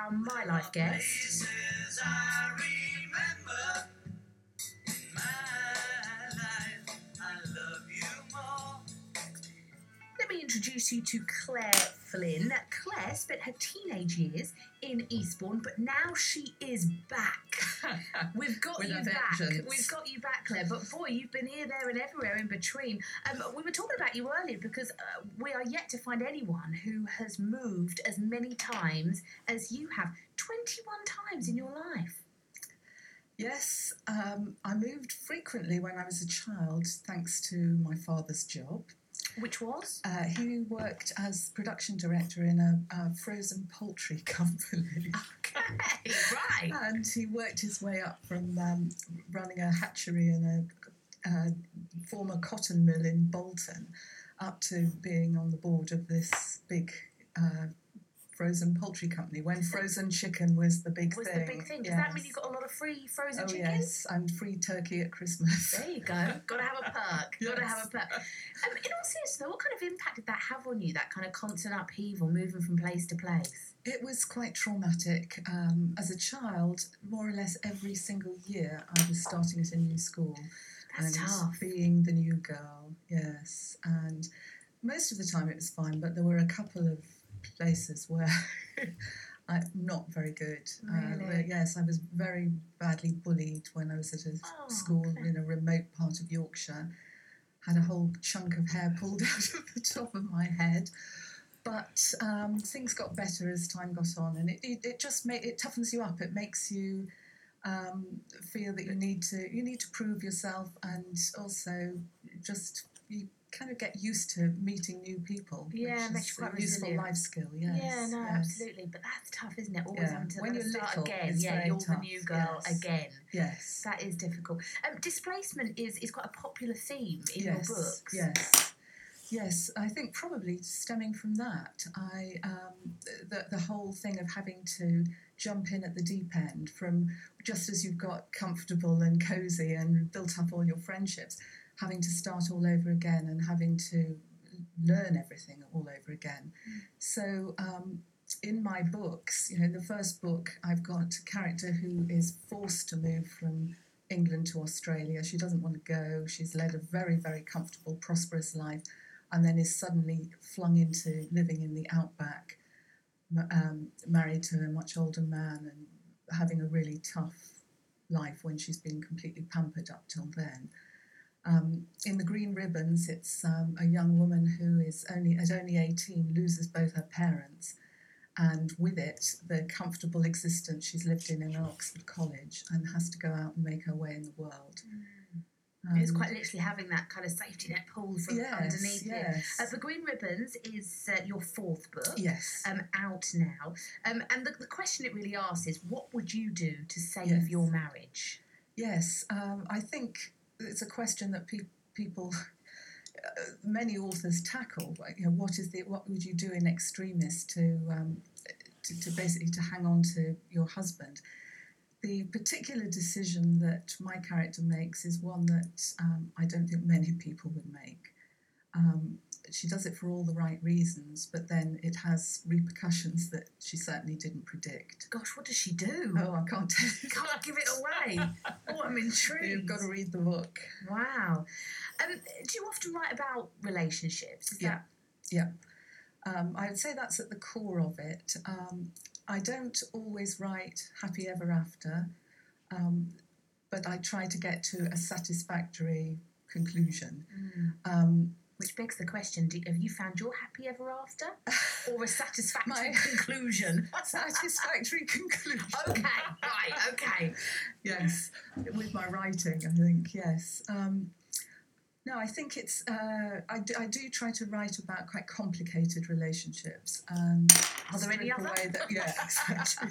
now my life guest. I remember in my life, I love you more. Let me introduce you to Claire Flynn. Claire spent her teenage years in Eastbourne, but now she is back. We've got With you a back. vengeance. We've got you back, Claire. But boy, you've been here, there, and everywhere in between. We were talking about you earlier because we are yet to find anyone who has moved as many times as you have. 21 times in your life. Yes, I moved frequently when I was a child, thanks to my father's job. Which was? He worked as production director in a frozen poultry company. Okay, right. And he worked his way up from running a hatchery in a former cotton mill in Bolton up to being on the board of this big frozen poultry company when frozen chicken was the big thing. Was the big thing. Does that mean you got a lot of free frozen chicken? Yes, and free turkey at Christmas. There you go. Got to have a perk. Got to Yes. have a perk. In all seriousness, though, what kind of impact did that have on you, that kind of constant upheaval, moving from place to place? It was quite traumatic. As a child, more or less every single year I was starting at a new school. That's and tough. being the new girl, yes. And most of the time it was fine, but there were a couple of places where I'm not very good. Really? Yes, I was very badly bullied when I was at a school in a remote part of Yorkshire. Had a whole chunk of hair pulled out of the top of my head. But things got better as time got on, and it just it toughens you up. It makes you feel that you need to prove yourself, and also just you kind of get used to meeting new people. Yeah, which makes is you quite a useful resilient. life skill. Yes, Yeah, no, yes. absolutely. But that's tough, isn't it? Always Yeah. having to When kind of you're start little, again. it's Yeah, very you're the tough, new girl yes. again. Yes. That is difficult. Displacement is quite a popular theme in your books. Yes. Yes, I think probably stemming from that, the whole thing of having to jump in at the deep end from just as you've got comfortable and cosy and built up all your friendships, having to start all over again and having to learn everything all over again. So in my books, the first book, I've got a character who is forced to move from England to Australia. She doesn't want to go. She's led a very, very comfortable, prosperous life, and then is suddenly flung into living in the outback, married to a much older man and having a really tough life when she's been completely pampered up till then. In The Green Ribbons, it's a young woman who is only 18, loses both her parents, and with it, the comfortable existence she's lived in an Oxford college, and has to go out and make her way in the world. It's quite literally having that kind of safety net pulled from underneath you. The Green Ribbons is your fourth book. Yes. Out now. And the question it really asks is, what would you do to save your marriage? Yes. I think it's a question that people, many authors tackle. What would you do in extremis to basically to hang on to your husband? The particular decision that my character makes is one that I don't think many people would make. She does it for all the right reasons, but then it has repercussions that she certainly didn't predict. Gosh, what does she do? Oh, I can't tell you. Can't give it away. Oh, I'm intrigued. You've got to read the book. Wow. Do you often write about relationships? Yeah. I would say that's at the core of it. I don't always write happy ever after, but I try to get to a satisfactory conclusion. Which begs the question, have you found your happy ever after? Or a satisfactory conclusion? Satisfactory conclusion. Okay. Yes, with my writing, I think, yes. No, I think it's. I do try to write about quite complicated relationships. Are there any other? Yeah, exactly.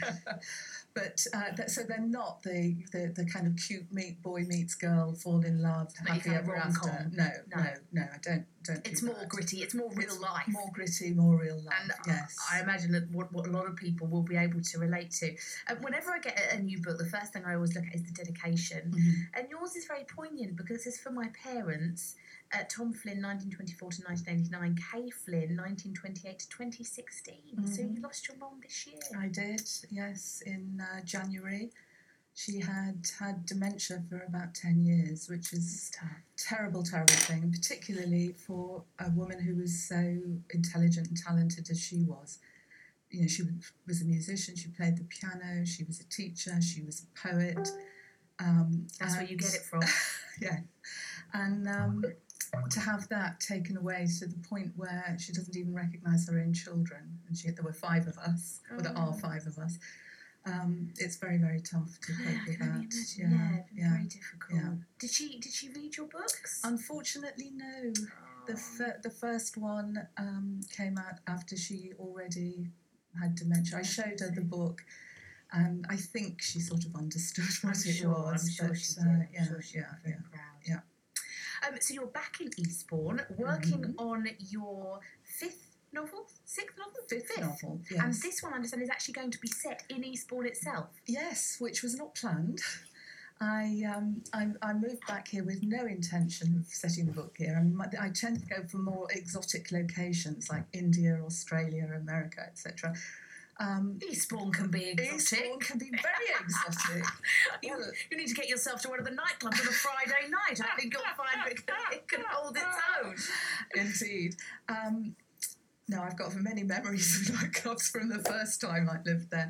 But so they're not the kind of cute boy meets girl, fall in love, happy ever after. No, I don't. It's more gritty. It's more real life. More gritty, more real life. And yes, I imagine that what a lot of people will be able to relate to. Whenever I get a new book, the first thing I always look at is the dedication, and yours is very poignant because it's for my parents. Tom Flynn, 1924 to 1989. Kay Flynn, 1928 to 2016. So you lost your mum this year. I did, yes, in January. She had dementia for about 10 years, which is a terrible, terrible thing, and particularly for a woman who was so intelligent and talented as she was. You know, she was a musician, she played the piano, she was a teacher, she was a poet. That's where you get it from. Yeah. And to have that taken away to the point where she doesn't even recognise her own children, and there were 5 of us, or there are 5 of us. It's very, very tough to cope with that. Very difficult. Yeah. Did she read your books? Unfortunately, no. The first one came out after she already had dementia. I showed her the book, and I think she sort of understood what it was. I'm sure she did. I'm sure she was very proud. Yeah. So you're back in Eastbourne, working on your 5th novel? 6th novel? 5th novel, yes. And this one, I understand, is actually going to be set in Eastbourne itself. Yes, which was not planned. I moved back here with no intention of setting the book here. I tend to go for more exotic locations like India, Australia, America, etc. Eastbourne can be exotic. Eastbourne can be very exotic. You need to get yourself to one of the nightclubs on a Friday night. I think you'll find it can hold its own. Indeed. No, I've got many memories of nightclubs from the first time I lived there.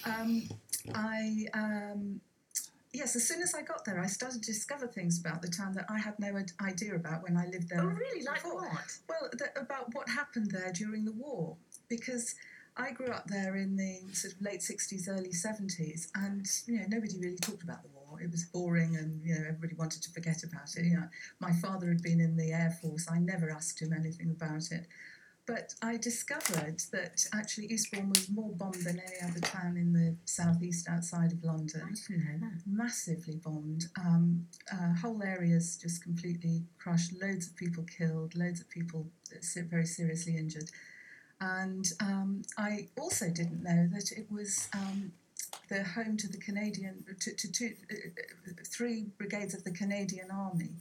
Yes, as soon as I got there, I started to discover things about the town that I had no idea about when I lived there. Oh, really? Like before. what? Well, about what happened there during the war, because I grew up there in the sort of late 60s, early 70s, and nobody really talked about the war. It was boring, and everybody wanted to forget about it. My father had been in the Air Force. I never asked him anything about it. But I discovered that actually Eastbourne was more bombed than any other town in the southeast outside of London. I didn't know that. Massively bombed. Whole areas just completely crushed. Loads of people killed. Loads of people very seriously injured. And I also didn't know that it was the home to the Canadian, to 3 brigades of the Canadian Army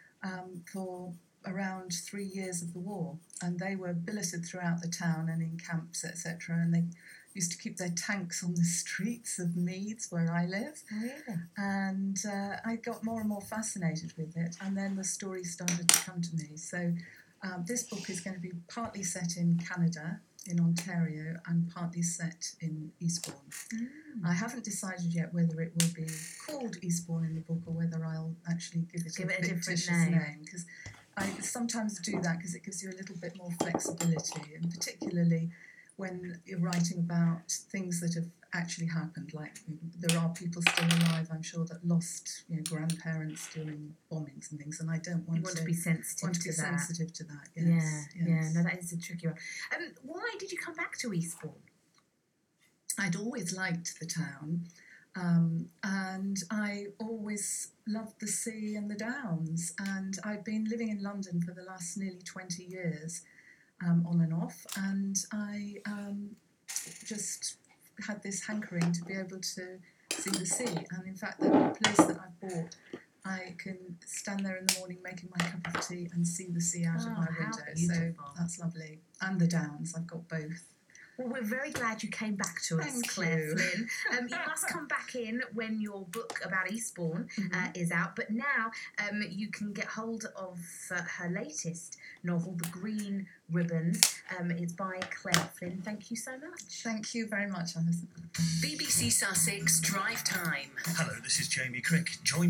for around 3 years of the war, and they were billeted throughout the town and in camps, etc. And they used to keep their tanks on the streets of Meads, where I live. Oh, yeah. And I got more and more fascinated with it, and then the story started to come to me. So this book is going to be partly set in Canada, in Ontario, and partly set in Eastbourne. I haven't decided yet whether it will be called Eastbourne in the book or whether I'll actually give it a fictitious name, because I sometimes do that because it gives you a little bit more flexibility, and particularly when you're writing about things that have actually happened, like there are people still alive, I'm sure, that lost grandparents during bombings and things, and I don't want to be sensitive to that. Sensitive to that. Yes, yeah. No, that is a tricky one. Why did you come back to Eastbourne? I'd always liked the town. And I always loved the sea and the downs, and I've been living in London for the last nearly 20 years, on and off, and I just had this hankering to be able to see the sea. And in fact, the place that I bought, I can stand there in the morning making my cup of tea and see the sea out of my window. Beautiful. So that's lovely. And the downs, I've got both. Well, we're very glad you came back to us, Thank Claire you. Flynn. You must come back in when your book about Eastbourne is out. But now you can get hold of her latest novel, The Green Ribbons. It's by Claire Flynn. Thank you so much. Thank you very much, Alison. BBC Sussex Drive Time. Hello, this is Jamie Crick. Join